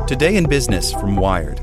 Today in Business from Wired.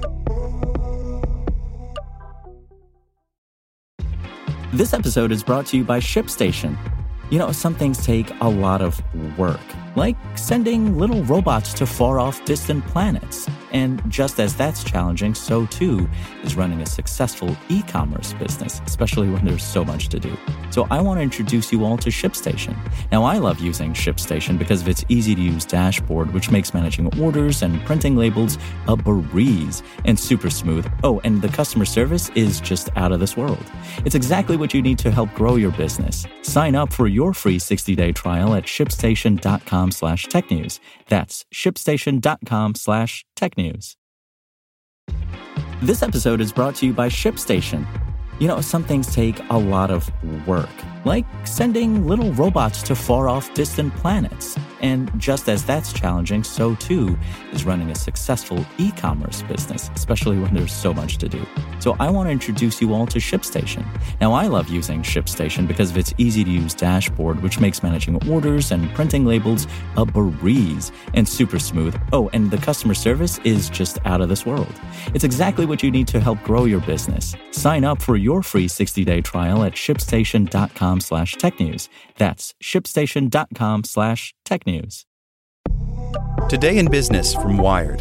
This episode is brought to you by ShipStation. You know, some things take a lot of work, like sending little robots to far-off distant planets. And just as that's challenging, so too is running a successful e-commerce business, especially when there's so much to do. So I want to introduce you all to ShipStation. Now, I love using ShipStation because of its easy-to-use dashboard, which makes managing orders and printing labels a breeze and super smooth. Oh, and the customer service is just out of this world. It's exactly what you need to help grow your business. Sign up for your free 60-day trial at shipstation.com/technews. That's shipstation.com/technews. This episode is brought to you by ShipStation. You know, some things take a lot of work, like sending little robots to far-off distant planets. And just as that's challenging, so too is running a successful e-commerce business, especially when there's so much to do. So I want to introduce you all to ShipStation. Now, I love using ShipStation because of its easy-to-use dashboard, which makes managing orders and printing labels a breeze and super smooth. Oh, and the customer service is just out of this world. It's exactly what you need to help grow your business. Sign up for your free 60-day trial at shipstation.com/technews. That's shipstation.com/technews. Today in Business from Wired.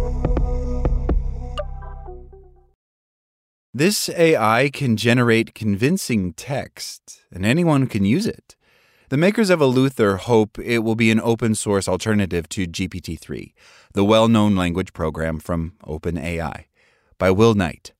This AI can generate convincing text, and anyone can use it. The makers of Eleuther hope it will be an open-source alternative to GPT-3, the well-known language program from OpenAI. By Will Knight.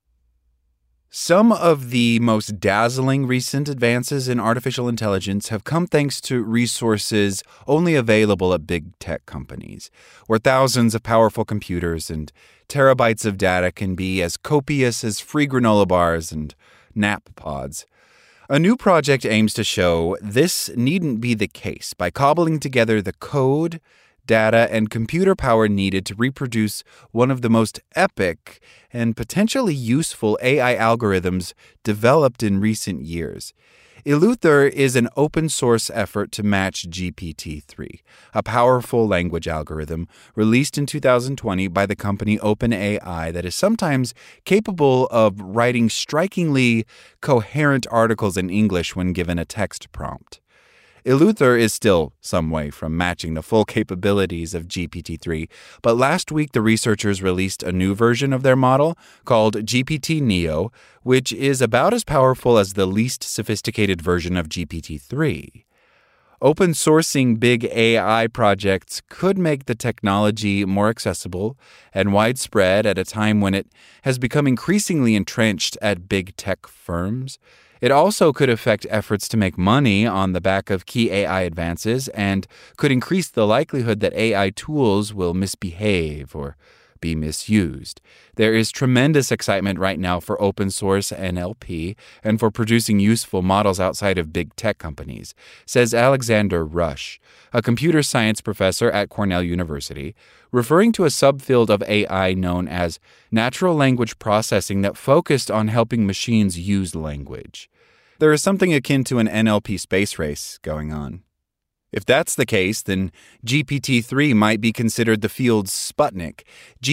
Some of the most dazzling recent advances in artificial intelligence have come thanks to resources only available at big tech companies, where thousands of powerful computers and terabytes of data can be as copious as free granola bars and nap pods. A new project aims to show this needn't be the case by cobbling together the code, data, and computer power needed to reproduce one of the most epic and potentially useful AI algorithms developed in recent years. Eleuther is an open-source effort to match GPT-3, a powerful language algorithm released in 2020 by the company OpenAI that is sometimes capable of writing strikingly coherent articles in English when given a text prompt. Eleuther is still some way from matching the full capabilities of GPT-3, but last week the researchers released a new version of their model called GPT-Neo, which is about as powerful as the least sophisticated version of GPT-3. Open sourcing big AI projects could make the technology more accessible and widespread at a time when it has become increasingly entrenched at big tech firms. It also could affect efforts to make money on the back of key AI advances and could increase the likelihood that AI tools will misbehave or be misused. There is tremendous excitement right now for open source NLP and for producing useful models outside of big tech companies, says Alexander Rush, a computer science professor at Cornell University, referring to a subfield of AI known as natural language processing that focused on helping machines use language. There is something akin to an NLP space race going on. If that's the case, then GPT-3 might be considered the field's Sputnik.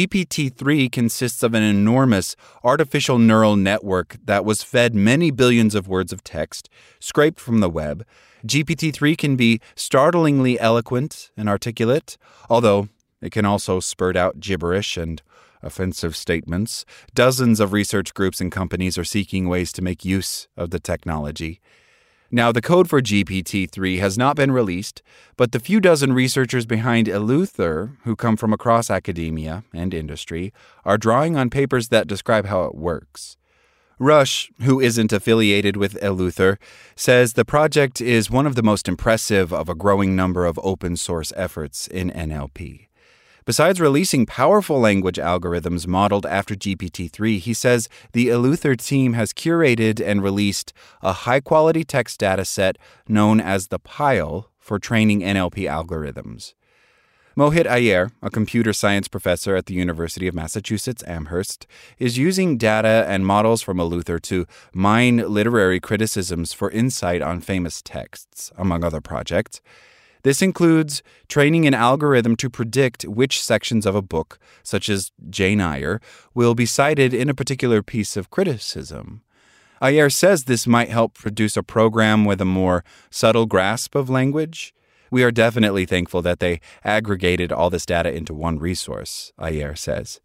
GPT-3 consists of an enormous artificial neural network that was fed many billions of words of text, scraped from the web. GPT-3 can be startlingly eloquent and articulate, although it can also spurt out gibberish and offensive statements. Dozens of research groups and companies are seeking ways to make use of the technology. Now, the code for GPT-3 has not been released, but the few dozen researchers behind Eleuther, who come from across academia and industry, are drawing on papers that describe how it works. Rush, who isn't affiliated with Eleuther, says the project is one of the most impressive of a growing number of open-source efforts in NLP. Besides releasing powerful language algorithms modeled after GPT-3, he says the Eleuther team has curated and released a high-quality text data set known as the Pile for training NLP algorithms. Mohit Iyer, a computer science professor at the University of Massachusetts Amherst, is using data and models from Eleuther to mine literary criticisms for insight on famous texts, among other projects. This includes training an algorithm to predict which sections of a book, such as Jane Eyre, will be cited in a particular piece of criticism. Ayer says this might help produce a program with a more subtle grasp of language. We are definitely thankful that they aggregated all this data into one resource, Ayer says.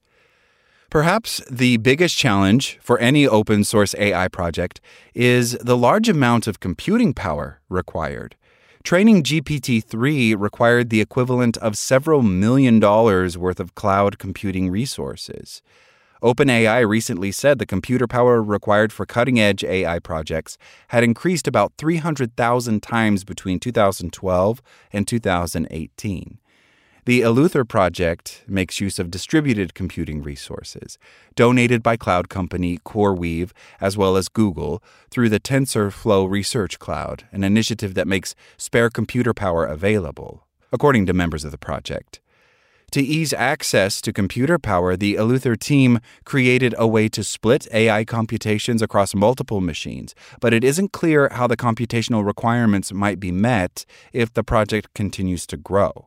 Perhaps the biggest challenge for any open source AI project is the large amount of computing power required. Training GPT-3 required the equivalent of several $1 million worth of cloud computing resources. OpenAI recently said the computer power required for cutting-edge AI projects had increased about 300,000 times between 2012 and 2018. The Eleuther project makes use of distributed computing resources, donated by cloud company CoreWeave as well as Google through the TensorFlow Research Cloud, an initiative that makes spare computer power available, according to members of the project. To ease access to computer power, the Eleuther team created a way to split AI computations across multiple machines, but it isn't clear how the computational requirements might be met if the project continues to grow.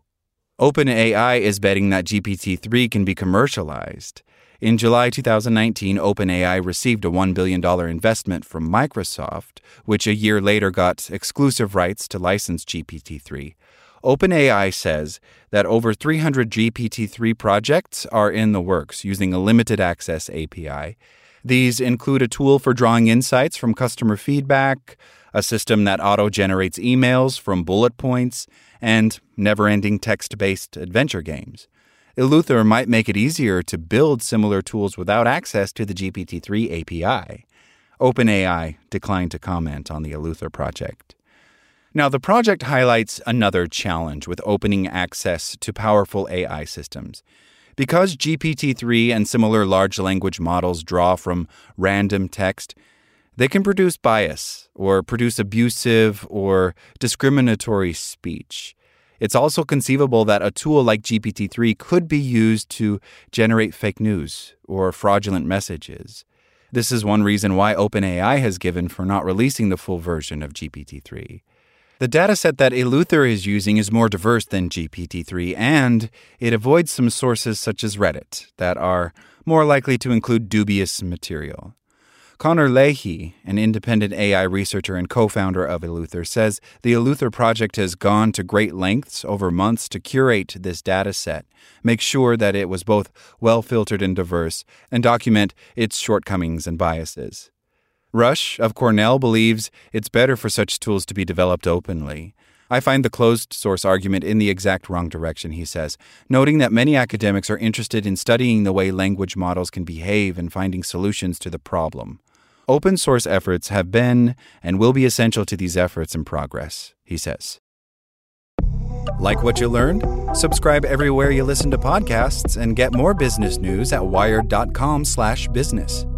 OpenAI is betting that GPT-3 can be commercialized. In July 2019, OpenAI received a $1 billion investment from Microsoft, which a year later got exclusive rights to license GPT-3. OpenAI says that over 300 GPT-3 projects are in the works using a limited access API. These include a tool for drawing insights from customer feedback, a system that auto-generates emails from bullet points, and never-ending text-based adventure games. Eleuther might make it easier to build similar tools without access to the GPT-3 API. OpenAI declined to comment on the Eleuther project. Now, the project highlights another challenge with opening access to powerful AI systems. Because GPT-3 and similar large language models draw from random text, they can produce bias or produce abusive or discriminatory speech. It's also conceivable that a tool like GPT-3 could be used to generate fake news or fraudulent messages. This is one reason why OpenAI has given for not releasing the full version of GPT-3. The dataset that Eleuther is using is more diverse than GPT-3, and it avoids some sources such as Reddit that are more likely to include dubious material. Connor Leahy, an independent AI researcher and co-founder of Eleuther, says the Eleuther project has gone to great lengths over months to curate this dataset, make sure that it was both well-filtered and diverse, and document its shortcomings and biases. Rush of Cornell believes it's better for such tools to be developed openly. I find the closed-source argument in the exact wrong direction, he says, noting that many academics are interested in studying the way language models can behave and finding solutions to the problem. Open-source efforts have been and will be essential to these efforts in progress, he says. Like what you learned? Subscribe everywhere you listen to podcasts and get more business news at wired.com/business.